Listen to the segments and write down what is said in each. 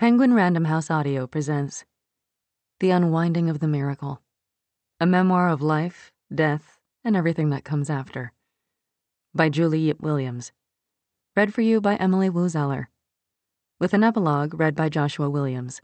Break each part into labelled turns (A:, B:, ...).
A: Penguin Random House Audio presents The Unwinding of the Miracle, a memoir of life, death, and everything that comes after, by Julie Yip Williams, read for you by Emily Wu Zeller, with an epilogue read by Joshua Williams.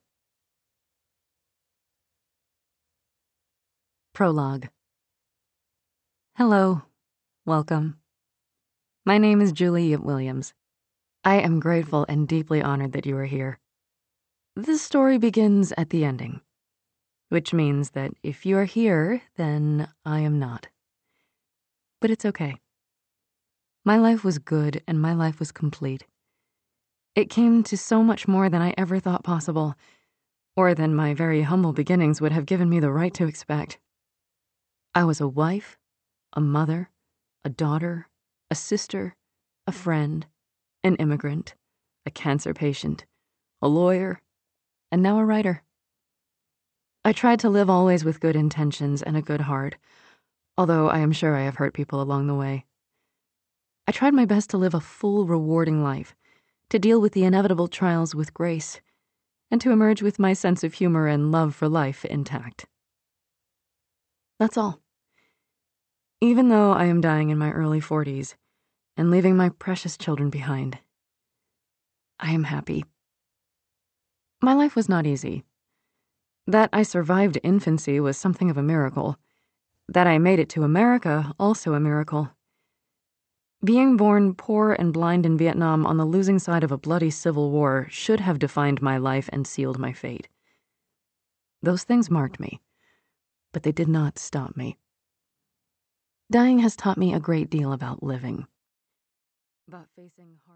A: Prologue. Hello, welcome. My name is Julie Yip Williams. I am grateful and deeply honored that you are here. This story begins at the ending, which means that if you are here, then I am not. But it's okay. My life was good and my life was complete. It came to so much more than I ever thought possible, or than my very humble beginnings would have given me the right to expect. I was a wife, a mother, a daughter, a sister, a friend, an immigrant, a cancer patient, a lawyer, and now a writer. I tried to live always with good intentions and a good heart, although I am sure I have hurt people along the way. I tried my best to live a full, rewarding life, to deal with the inevitable trials with grace, and to emerge with my sense of humor and love for life intact. That's all. Even though I am dying in my early 40s and leaving my precious children behind, I am happy. My life was not easy. That I survived infancy was something of a miracle. That I made it to America, also a miracle. Being born poor and blind in Vietnam on the losing side of a bloody civil war should have defined my life and sealed my fate. Those things marked me, but they did not stop me. Dying has taught me a great deal about living, about facing